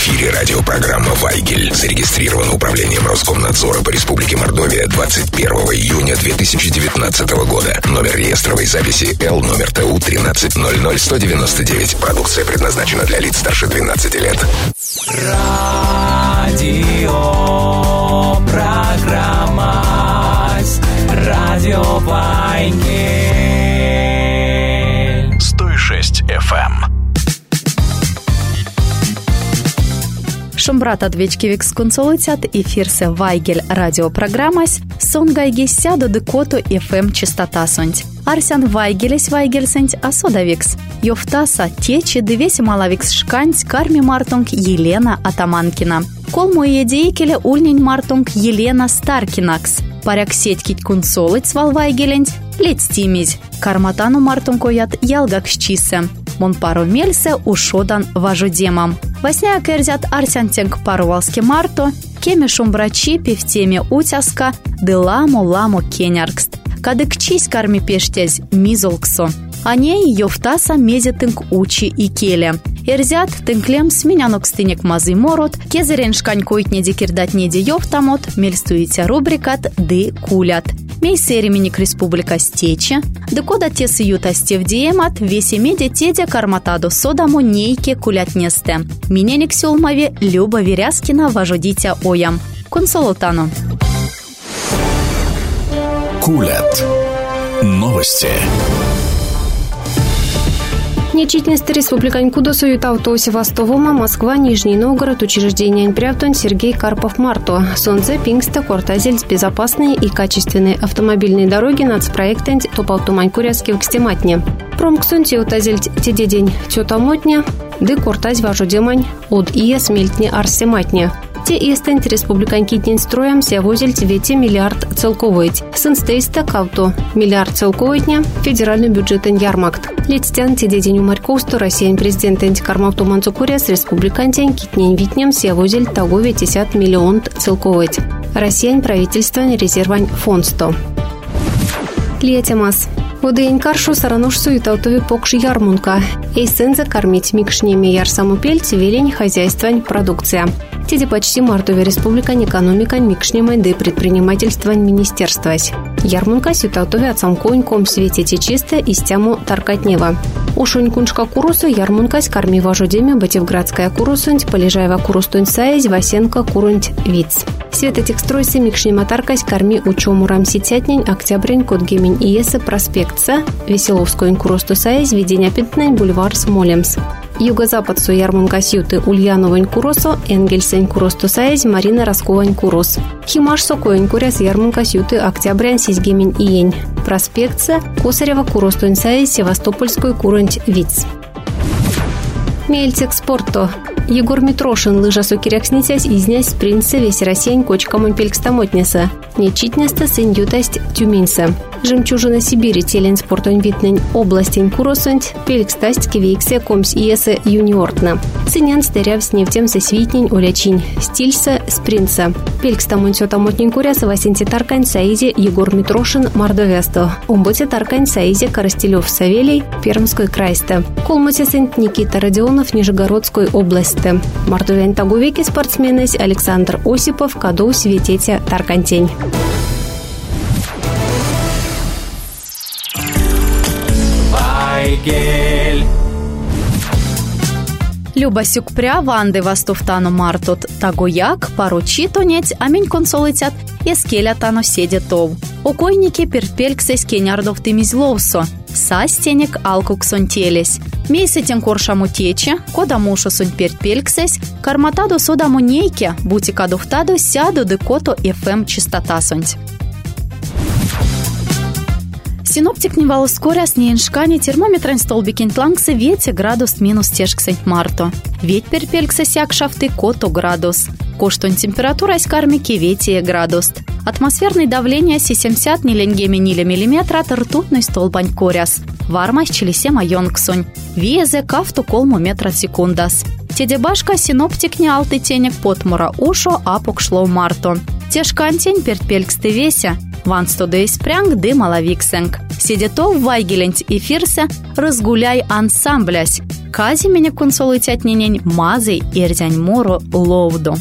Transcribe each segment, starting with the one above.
эфире радиопрограмма «Вайгель». Зарегистрирована Управлением Роскомнадзора по Республике Мордовия 21 июня 2019 года. Номер реестровой записи Л, номер ТУ 1300199. Продукция предназначена для лиц старше 12 лет. Радиопрограмма «Радио Вайгель». 106 FM. Шумбрат адвечкивикс консолитят эфирсе Вайгель радиопрограммась сонгайги сяду декоту FM частота сонть. Арсян Вайгелес Вайгельсенть асодавикс. Йофтаса течи девеси малавикс шканць карми мартунг Елена Атаманкина. Колму едейкеле ульнень мартунг Елена Старкинакс. Паряк сетькить кунсолыть свал Вайгеленть лецтимить. Карматану мартункоят ялгакшчисе. Мон пару мельсе ушодан важудемам. Восьня керзят арсянтенг парувалски марто, кеме шумбрачи певтеме утяска, деламу кеняркст. Кадыкчись карми пештязь мизолксо. Аней йофтаса мезетынг учи и келе. Эрзят тынклем сменянокстынек мазы морот, кезерен шканькойтне декирдатнеде йофтамот, мельстуите рубрикат ды кулят. Мейсеременик республика стече, декода тесы ютасте в диемат, весемеде теде карматадо содамо нейке кулятнесте. Миненик сёлмаве Люба Веряскина важудитя оям. Консолотану. Кулят. Новости. Нечитность республикань Кудосу Ютавто Севастовома, Москва, Нижний Новгород, учреждение Прявтон, Сергей Карпов-Марто. Сонце, Пингста, Кортазельц, безопасные и качественные автомобильные дороги нацпроектент Топалтумань-Куряцкий в Кстематне. Промксунти Утазельц теде день Тётамотня, ды Кортазь важудемань от ие смельтне Арсематне. Те истент республиканьки день строям сявозельц вете миллиард целковоить. Сынстейста кавто миллиард целковоитня федеральный бюджетен ярмакт. Летстян теде день умарьковсту Россиян президентен Кармавту Манцукуряс республикантен китнень витнем сявозель того 50 миллион целковоить. Россиян правительствен резервань фондсто. Летемас. Водень каршу сарануш суетаутови покш ярмунка. Эйсен закормить микшнеми ярсамупельц велень хозяйствань продукция. Теди почти мартове республикань экономика микшнемай да предпринимательствань министерствась. Ярмунка сютаутове отсамконьком свете течисте и стяму таркатнева. Ушунькуншка курусу ярмункась карми важудеме Батевградская курусунть, полежаева курустунь саязь, Васенко курунть виц. Светотекстройся микшнема таркась карми учому рамситятнень, октябрень кодгемень иесы проспектса, Веселовскую курусту саязь, ведения пятнень бульвар Смолемс. Юго-запад су ярмунка сюты Ульяновань куросо, Энгельсень куросту саязь, Марина Расковань курос. Химаш сокоень куряс ярмунка сюты Октябрян сизгемень иень. Проспектса, Косарева куростунь саязь, Севастопольской курунть виц. Мельцек спорто. Егор Митрошин лыжа сокиряк снитясь изнясь принца весь Россиянь кочкамон пелькстамотнеса. Нечитнеста сын ютасть тюменьса. Жемчужина Сибири телен спортонь витнень областень куросонть, пелькстасть кивейксе комс иеса юниортна. Сынян стеряв с нефтем свитнень улячинь, стильса спринца. Пелькстамон сётамотнень куряса Васенти Таркань Саизе Егор Митрошин Мордовясто. Умботе Таркань Саизе Коростелев Савелий Пермской крайста. Колмоте сент Никита Родионов Нижегородской области. Мордовян тагувеки спортсменес Александр Осипов Кадоу Свететя Таркантень. Вайгель. Люба сюкпря ванды вастуфтану мартут тагояк паручи тонеть амень консолитят эскелятану седетов. Окойники перпельксес кенярдов тымизловсо. Састенек алкуксон телес. Мейсетен коршаму тече, кода мушу сунь перпельксес, карматаду содаму нейке, бутикадуфтаду сяду декото FM частота сонть. Синоптик не ускоряс не иншкани термометрен столбикин тлангсе вете градус минус тешксент марто. Ведь перпельксе сяк шафты кото градус. Коштон температура из кармики вете градус. Атмосферное давление 70 ниленгеми ниля миллиметра ртутный столбань коряс. Варма с челесема йонксонь. Виезе кафту колму метра секундас. Тедебашка синоптик не алты тенек потмура ушо апок шло марто. Тешкантень перпельксты веся. Вансто да испрянг ды малавиксенг. Сидетов вайгеленть эфирсе разгуляй ансамблясь. кази меня консолитять нинень мазый ирзянь мору ловду.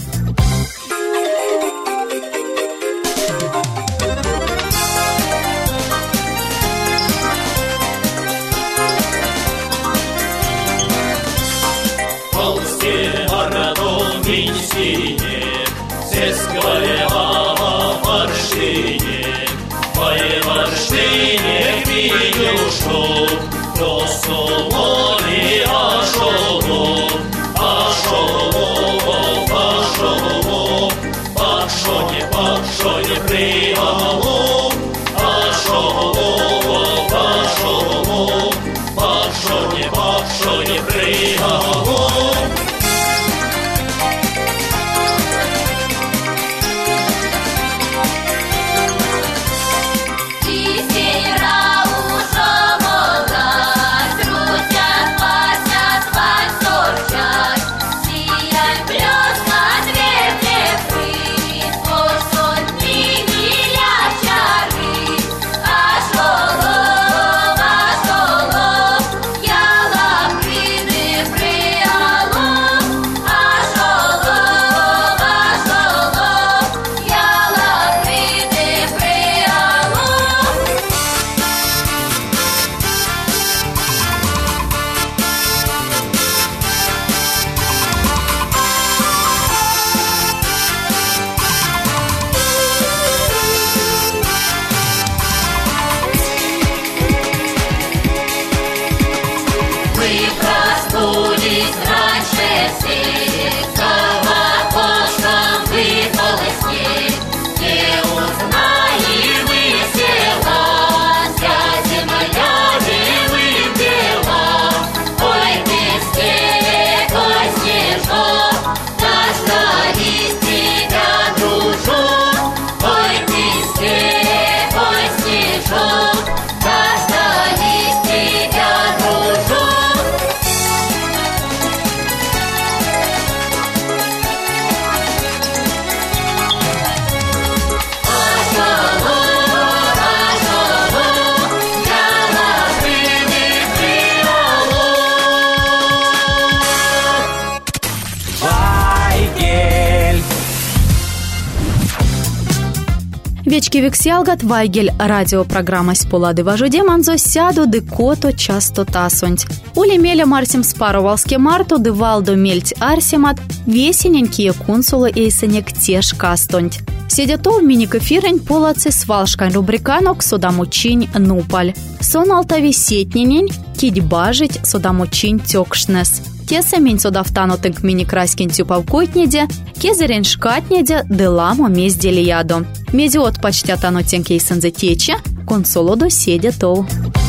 Вечки вексялгат Вайгель радиопрограмма с полады важуде манзо сяду декото частота сонть. Ули меля марсим спарувалске марту девалдо мельть арсимат весененькие консулы эйсенек теж кастонть. Сидято в мини-кефирень полацы свалшкань рубриканок содамучинь нупаль. Сон алтави сетненень кидь бажить содамучинь тёкшнес. Теса мень содавтанутынк мини-краскин тюпавкойтнеде, кезерень шкатнеде деламо мездели Медиот почтя танутенкей сензетече, консолодо седятол.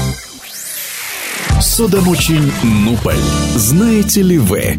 Содамучинь нупаль. Знаете ли вы?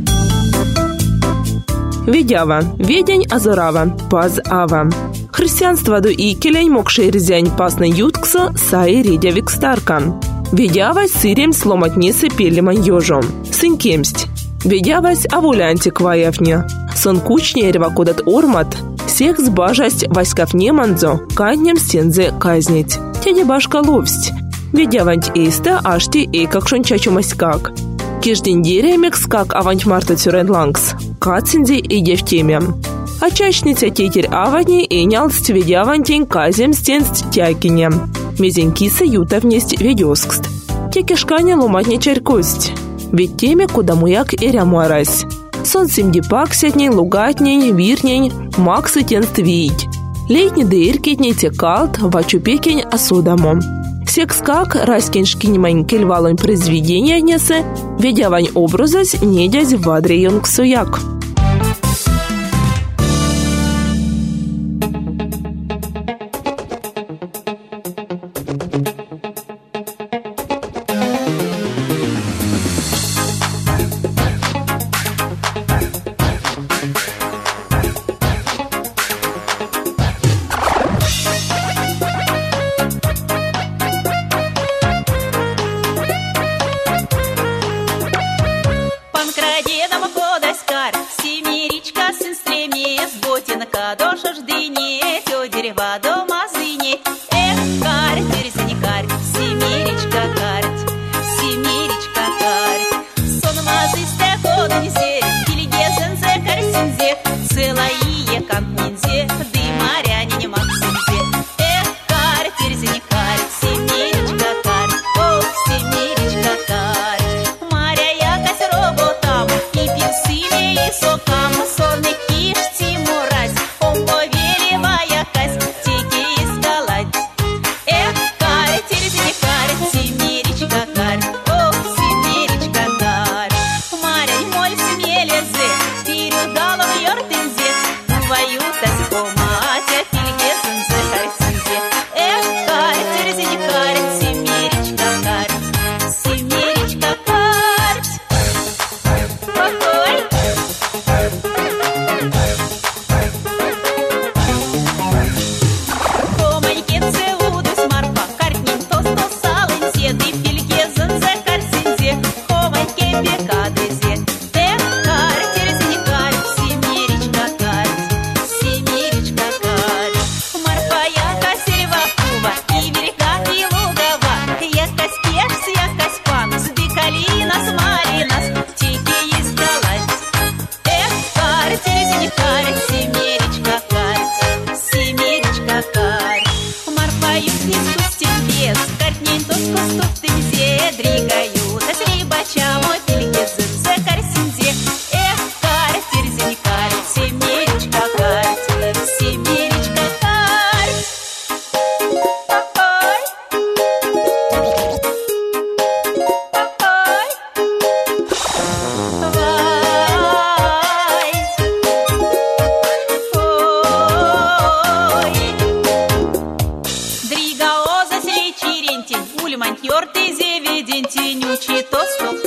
Ведява, ведень азорава, паз ава. Христианство до и келень мокшей резянь пасна юткса саи редя викстарка. Ведявась сырем сломать несы пелеман ёжом. Сынкемсть. Ведявась авулянти кваевня. Сон кучне ревакодат ормат. Всех сбажасть васькав неманзо, каднем стензе казнить. Тядя башка ловсть. Ведяванть эйста ашти эйкак шончачу маськак. Киждень деремек скак аванть марта тюренлангс. Кацинзи и девтемем. А чачница тетерь авани и нялсть ведявантень казем стенст тякинем. Мезенькиса ютовнесть ведёскст. Текишканя ломатня чарькость. Ведь теме куда муяк и рямуарась. Сон симдипак сетней лугатней, вирней, максы тенст вить. Летний дыркетней текалт, вачупекень осудамо. Секскак раскиншкинь манькель валонь произведения несе, ведявань образась недязь вадре йонгсуяк. Семеречка карь, сон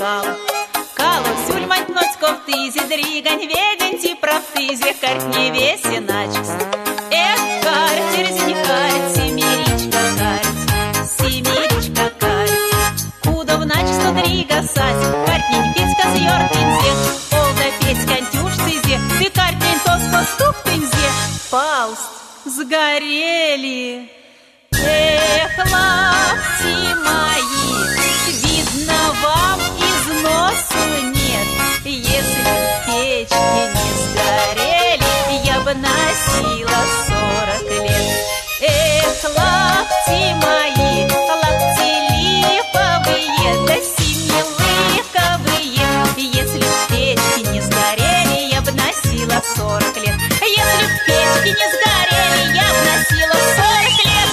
кал. Калу сюльмать ночь ковтызи, дригань веденти правтызи, карт не весе начкс. Карт, терзень карт, семеричка карт, семеричка карт. Куда в ночь сто дрига сась, картнень петька с йортинзе, олда петька антюшцызе, ты картнень тоско ступтынзе. Фауст, сгорели. Эх, лапти мои, видно, вам износу нет. Если б печки не сгорели, я бы носила 40 лет. Эх, лапти мои, лапти липовые, да семилыковые. Если б печки не сгорели, я бы носила 40 лет. Если б печки не сгорели, я бы носила 40 лет.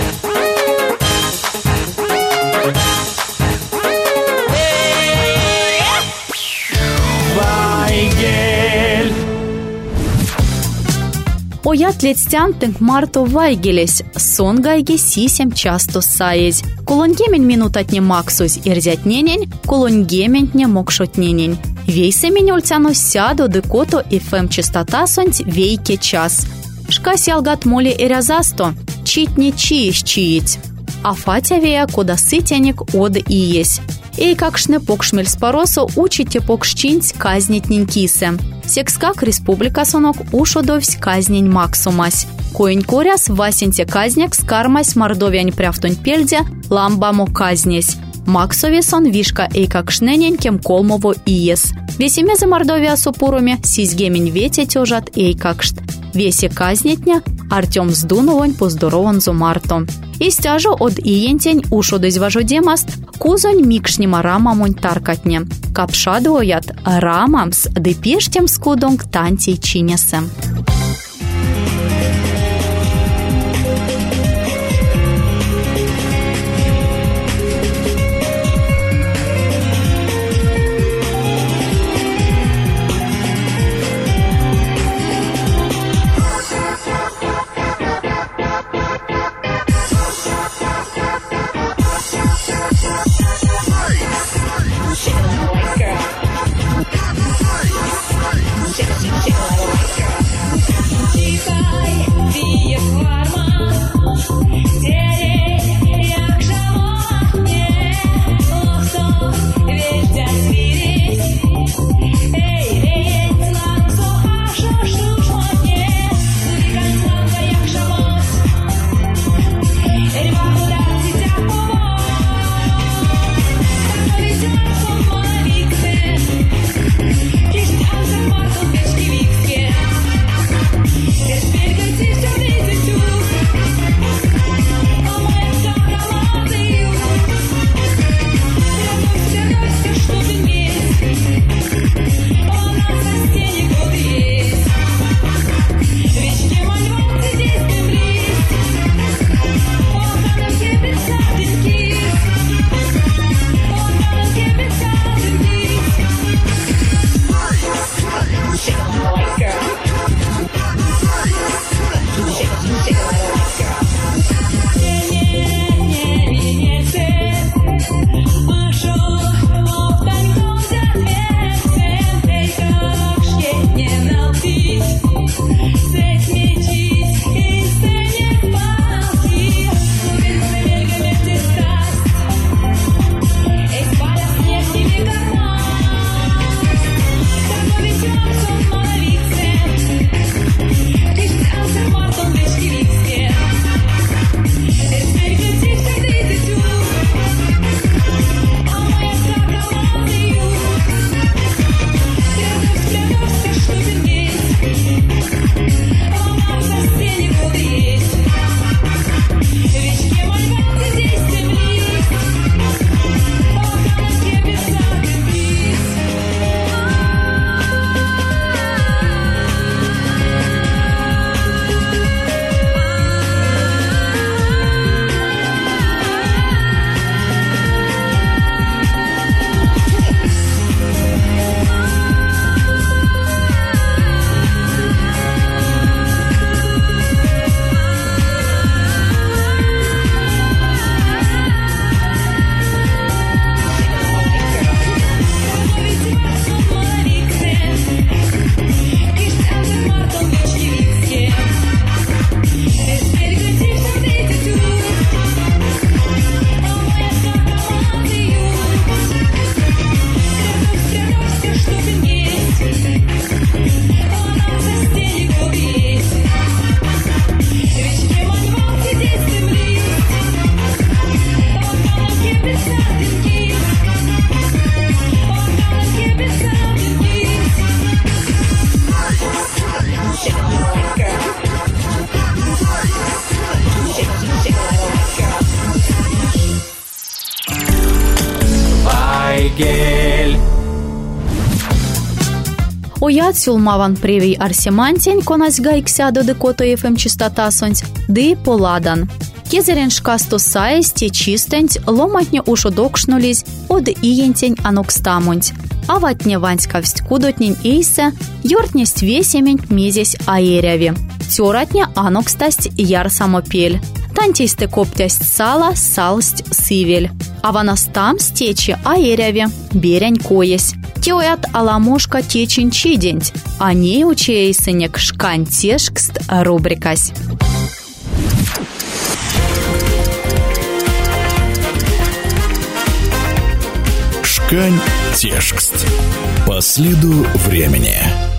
Вайгель. Оят летстянтынк марто вайгелес, сон гайге сисем часто саез. Колонгемень минутатне максуз ирзятненень, колонгементне мокшотненень. Вейсемень ольцано сяду декото ФМ частота сонть вейке час. Шкась ялгат моли эрязасто, читне чиеш чиить. А фатя вея кода сытяник од иесь. Эй какшне покшмель спаросо учите покшчинць казнитнень кисе. Секскак республика сонок ушодовсь казнень максумась. Коень коряс васенте казняк скармась мордовянь пряфтонь пельде ламбамо казнесь. Максове сон вишка эй какшненень кем колмово иес. Весемезе мордовия супуруме сизгемень ветя тёжат эй какшт. Весе казнетня Артем Здуновонь поздорован зо марто. И стяжо од иентень ушодось важодемаст кузонь микшнима рамамонь таркатне. Капшадвоят рамамс депештем скудонг тантей чинесем. Shake it like a white girl. Вайгель. Оят сюлмаван превий арсемантень конась гайкся до Декото ФМ частота сонць, ды поладан. Кезерен шкасту саесте чистенць, ломатне ушодокшнулись, од иентень анокстамунть. А ватне ванськавсть кудотнень эйсе, йортнесть весемень мезесь аэряви. Тёратне анокстасть яр самопель. Тантейсте коптясть сала, салсть сывель. А ванастам стечи аэряви, берянь коесь. Теоят аламошка течень чиденть, а не учейсенек шкантешкст рубрикась. Шкантешкст. По следу времени.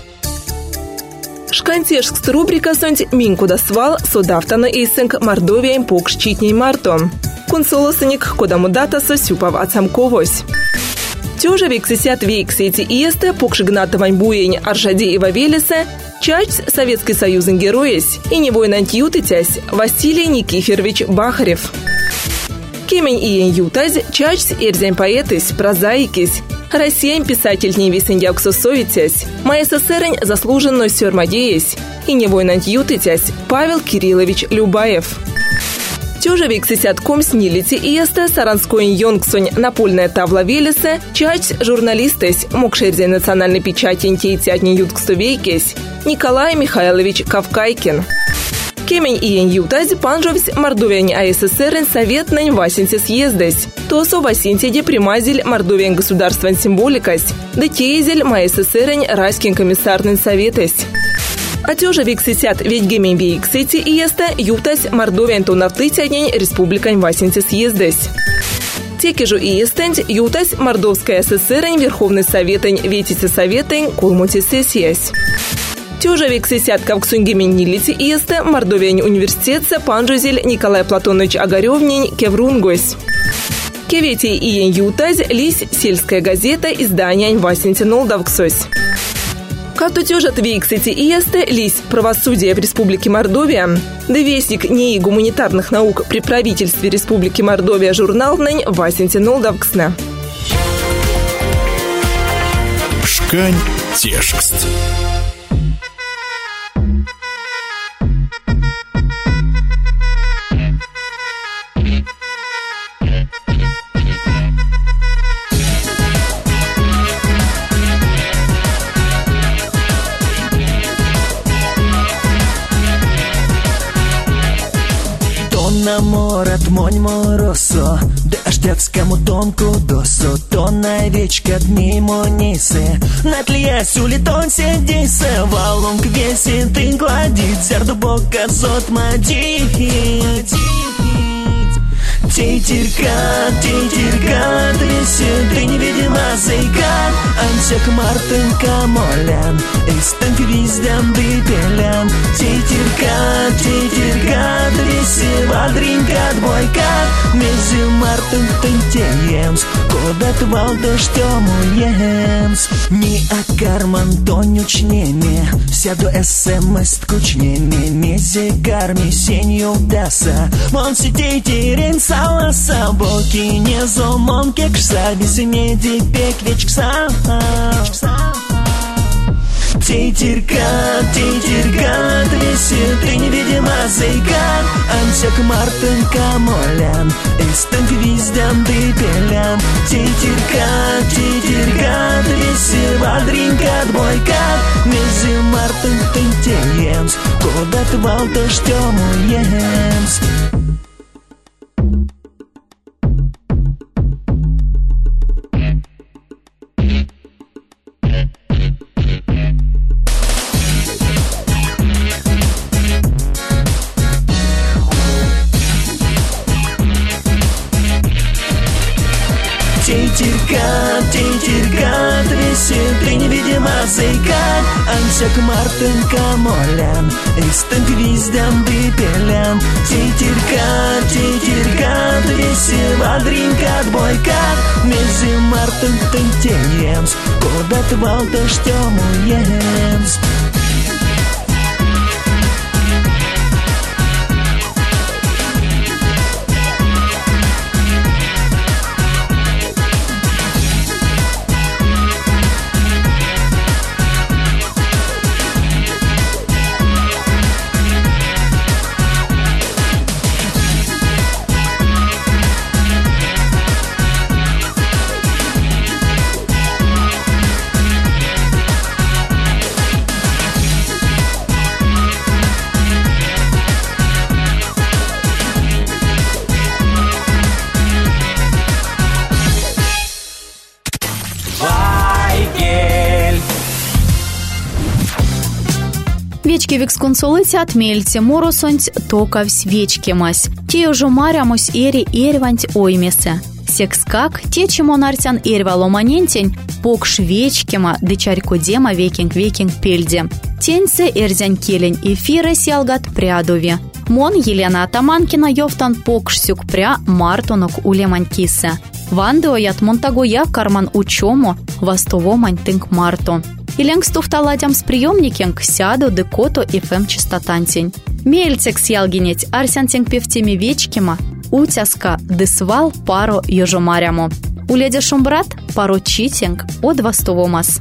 Шкантешкст рубрика сонть минкуда свал содавтана эйсенк Мордовием покш читней марто. Консолосеник кодаму дата сосюпав отсамковось. Тёжа вексисят вексети иесте покшигнатовань буень Аршадеева Велеса, часть Советский Союзен героес и невойнант ютытясь Василий Никифорович Бахарев. Кемень иен ютазь, часть эрзень поэтыс, прозаикис, Россиян писатель невисен яксосовитясь, МССРень заслуженной сёрмадеясь и невойнант ютытясь Павел Кириллович Любаев. Тёжа вексисятком снилити иесте Саранской йонгсонь напольная тавла Велеса, часть журналистес, мокшерзей национальной печати интейтятни юткстувейкес, Николай Михайлович Кавкайкин. Кемень иен ютазь панжовсь Мордовиань АССР советнень васинте съездесь. Тосо васинте примазель Мордовиань государствен символикась, да теизель МССР райскин комиссарный советесь. А тёжа вексисят ведь гемень вексити иеста ютась Мордовиань тонавтытянень республикань васинте съездесь. Теки же иестенць ютась Мордовская ССР Верховный Советень ветите Советень колмути сессиясь. Тёжа вексисят кавксунь гемень нилити иесте Мордовиань университетце панжузель Николай Платонович Огарёвнень кеврунгось. Кевети иен ютась лись сельская газета издания васинте нолдавксось. Кату тёжат вексити иесте лись правосудие в Республике Мордовия, да вестник НИИ гуманитарных наук при правительстве Республики Мордовия журнал нень васинте нолдавксна. Шкантешкст. Наморат монь моросо, дождевскому тонку досо, то на вечка дни монисы, на тле сюлитон сидисе, валом квеси ты гладит, зерду бока зот мадит. Тейтерка, двести, ты невидима зайка, ансек мартынка молян, эстен виздям дыпелян. Тейтерка, двести, вадринка двойка, мези мартын тентеемс, куда твал дождем уемс. Ни от карман тонючнеме, сяду смс ткучнеме, мези карми сенью даса, мон сидейте саласа, боки не зомон кекса, бисимеди пек вечкса. Тейтерка, двести, ты невидима зайка, ансек мартынка молян, эстен виздям дыпелян. Тейтерка, двести, вадринка двойка, мези мартын тентеемс, куда твал дождем уемс. Тейтерка, двести, ты невидима зайка, ансек мартынка молян, эстен виздям дыпелян. Тейтерка, двести, вадринка двойка, мези мартын тентеемс, куда твал дождем уемс. Вечки викс консолицят мельце моросонць токавсь вечкемась. Те уже марямусь эри эрванть оймесе. Секскак, те чимон арсян эрвало манентень, покш вечкема, дычарько дема векинг пельде. Теньце эрзянь келень эфира сялгат прядове. Мон Елена Атаманкина йофтан покшсюк пря мартонок улеманькисе. Вандео ят монтагоя карман учому, востово маньтынк марто. Иленг стуфталадям с приемникенг сяду декото ФМ частотантень. Мельцек сялгинеть арсянтенг певтеми вечкема, утяска десвал паро йожомарямо. Уледя шумбрат паро читенг от востовомас.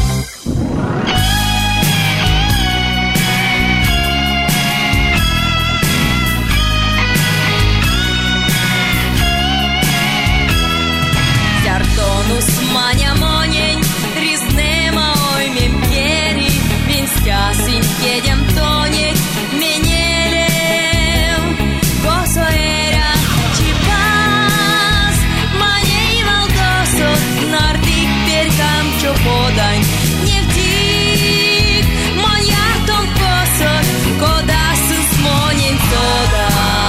Маня монень, різнема оймем пері, він стясінь єдем тонеть, менелем, косоеря, чіпас, маней валдосо, нардик перкам чоподань, не втік, моя тон косо, кода сус монень сода.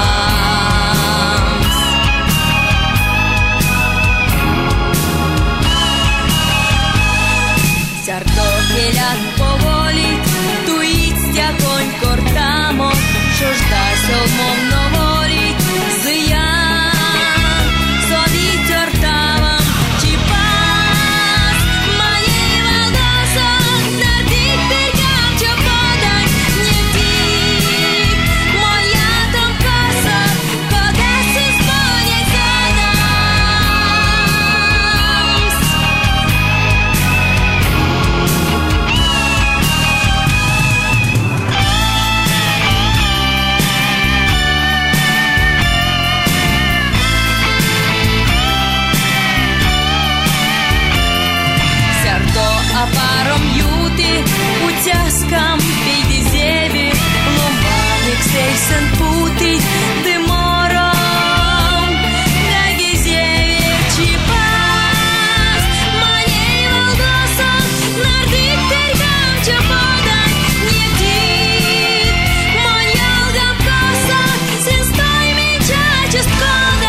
Келят поволить, туїться конь кортамо, що ждась олмом новоліть, зиян, собіть ортавам, чіпас, моєї валдосо, на тих піркам, що подань, не втік, моя там коса, кода сус монять задамс. А паром юти, утяскам пейди зеви, ломаник сейсен путить дымором, даги зеви чипас, маней валдосон, нардик перкам чаподань, не втик, монялгам коса, син стой меча честкода.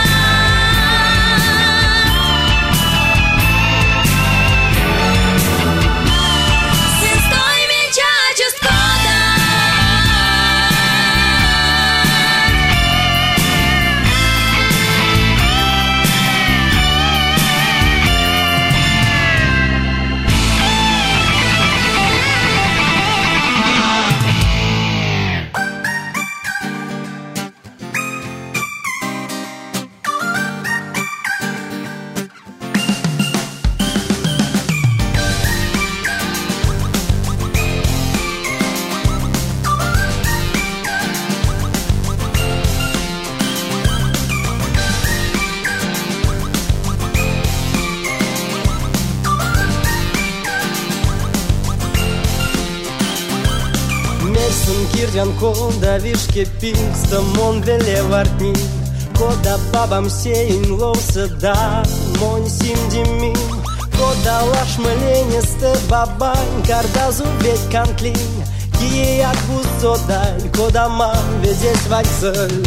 Кирдян кода вишке пингста мон веле вартни, кода бабам сейн лоуса да мон симдимим, кода лаш маленесте бабань кардазу ведь кантлин, кие акбу содаль, кода мам ведесь вальцель.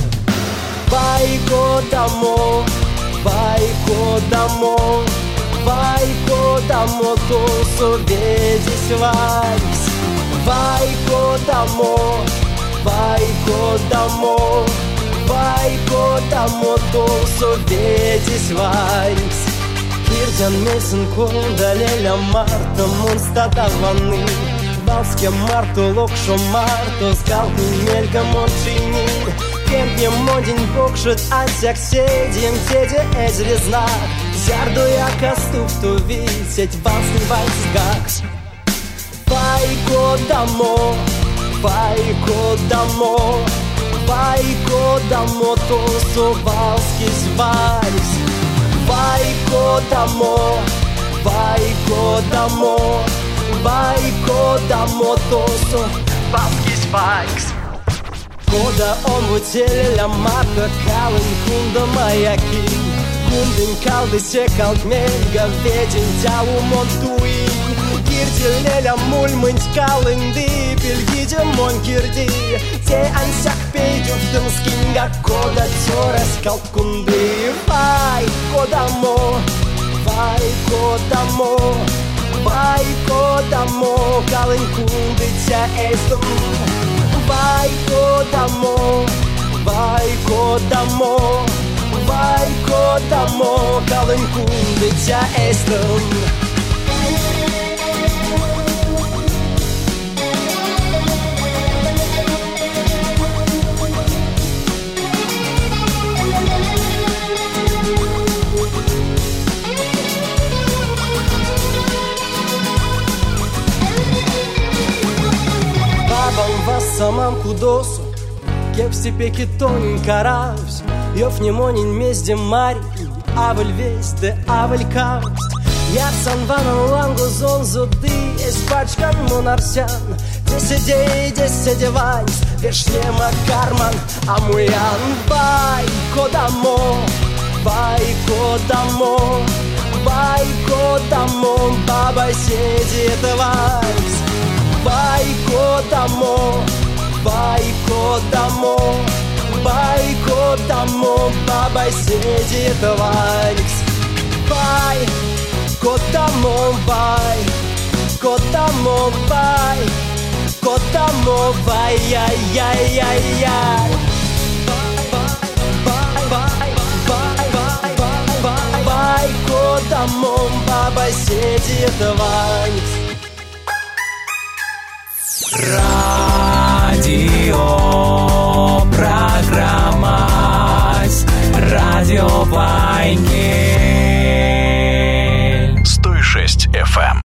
Байко дамо, байко дамо, байко дамо, то соведись вальс. Байко дамо, байко дамо, байко дамо, то соведись вальс. Кирдян месен кода леля марта монстата ванны, балске марто локшо марто скалки мелька мончини. Кемпне модин покшет ансяк седим теде эзрезна, зярду яка стуфту висеть балсный вальс гакс. Байко дамо, байко дамо, байко дамо, то совалскис вальс. Байко дамо, байко дамо, байко дамо, то совалскис вальс. Кода он в теле ля марка калын кунда маяки, Kunden kaldıse kalkmenga Vedin tau montui Girdileля mulmint kalındı Bilgide mon girdi Te ansak peydüftüm skinga Koda çores kalkundu Vay kodamo Vay kodamo Vay kodamo Kalın kundıça estum Vay kodamo Vay kodamo Vay kodamo Kalın kundıça estum Самам кудосу, кепси пеки тонин каравс, Йов не монин мезде мари, авель весте, авель кавст. Я санванан лангу зонзуды, эспачкан монарсян, Деседе ванс, вешлема карман, амуян. Вай кодамо, вай кодамо, вай кодамо, баба седит ванс. Вай кодамо, вай кодамо, вай кодамо, баба сидит вальс. Вай кодамо, вай кодамо, вай кодамо, вай яй-яй-яй-яй. Вай кодамо, баба сидит вальс. Радиопрограмма Радио Вайгель 106 FM.